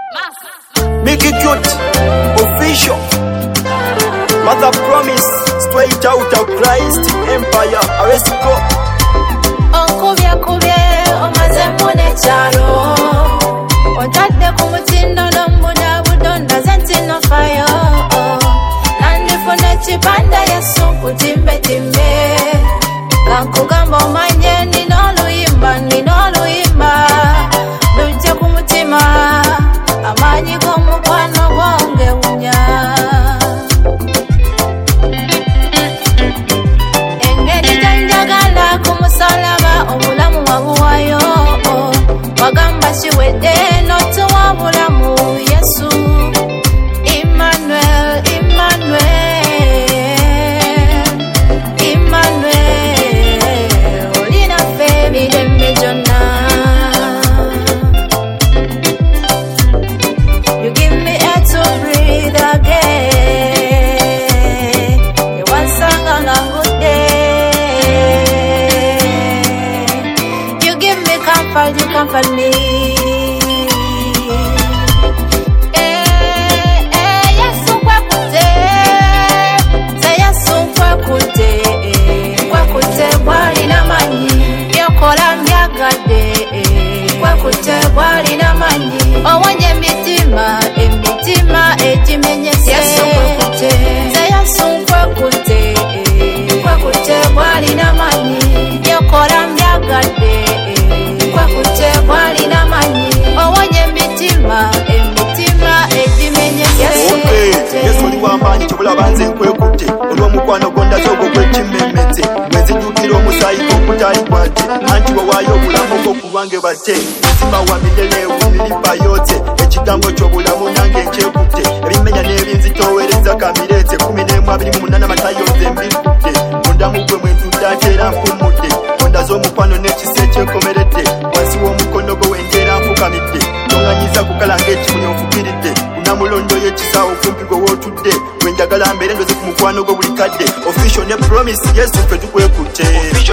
Make it cute, official. Mother promise, straight out of Christ Empire. Let's go. Okubye kubye omaze mune charo. Otadde kumutindo nombuda budonda zentino fire. Nandifuna chipanda Yesu kutimbe timbe. Kankugamba omanye nino luyimba. Lujje kumutima amanyi g'omukwano gwange wunya. Engeri gyenjagala kumusalaba obulamu wabuwayo. Wagamba kiwedde n'otuwa bulamu Yesu. Emmanuel, olina ffe emirembe gyonna. You give me air to breathe again. You want song on a good day. You give me comfort, you comfort me. Yesu kwakute, say Yesu kwakute, kwakute bwali namanyi, byokola byagadde, kwakute bwali namanyi, owonye emitima egimenyese. Yesu kwakute, say Yesu kwakute, kwakute bwali namanyi, byokola byagadde, kwakute bwali namanyi, owonye emitima egimenyese. Yesu oli w'amaanyi kibula banze nkwekutte olw'omukwano gondaze ogwo gwekimemmetse mwenzijjukira omusaayi gw'okutali kwate anti wawaayo obulamu bwo ku lwange batte nzima wa milele wumiripa yotse ekigambo ky'obulamu nange nkyekutte ebimenya n'ebinzitoowereza kamireetse 11:28 amatayoze mbikutte mundamu gwe mwentudde ate era nkumudde ondaze omukwano n'ekisa ekyenkomeredde wansi w'omukono gwe wenjeera nfukamidde tonganyiza kukala ng'ekimunye onfukiridde namulondo yekisa okumpi gwe wootudde wenjagala mbeere ndoze ku mukwano gwe buli kadde. Official ne promise Yesu ffe tukwekutte.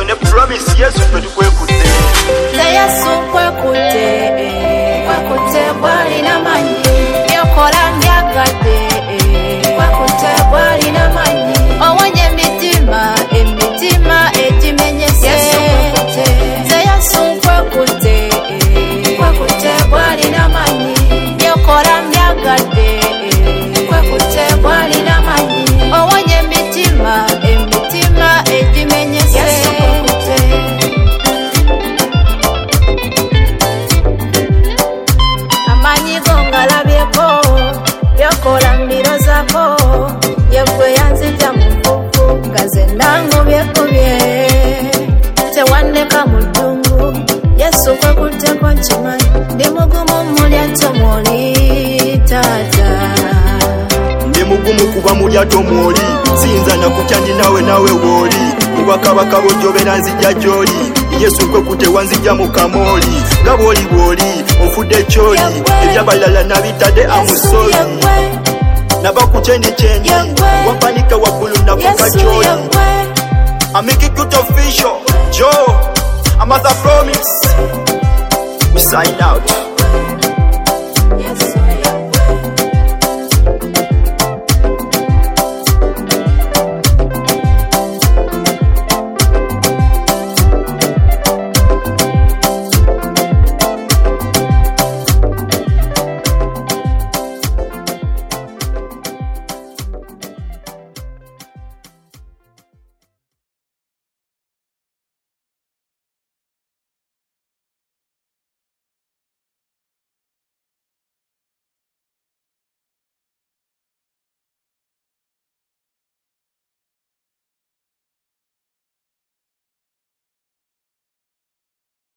Say Yesu kwekute, kwekute bwali namanyi, byokola byagadde, kwekute bwali namanyi, owonye emitima egimenyese. Yesu kwekute, say Yesu kwekute, kwekute bwali namanyi, byokola byagadde, kwekute bwali namanyi, owonye emitima egimenyese. Yesu kwekute. Amanyi gongalabyeko, byokola mbirozako, yegwe yanzija mu nfufu, ngaze nangobyekubye, tewandeka mu ddungu. Yesu kwekutteko nkimanyi, ndi mugumu mulyato mwoli taata. Ndi mugumu kuba mulyato mwoli, siyinza nakutya ndi nawe wooli. Mubakabaka bojjobera nzija gy'oli, Yesu nkwekutte wanzija mu kamooli. Nga bw'oli onfudde ekyoli, ebyabalala nabitadde amusoli. Naba ku kyendi wampanika waggulu nafuka kyoli. I make it good official, Joe, a mother promise. We sign out.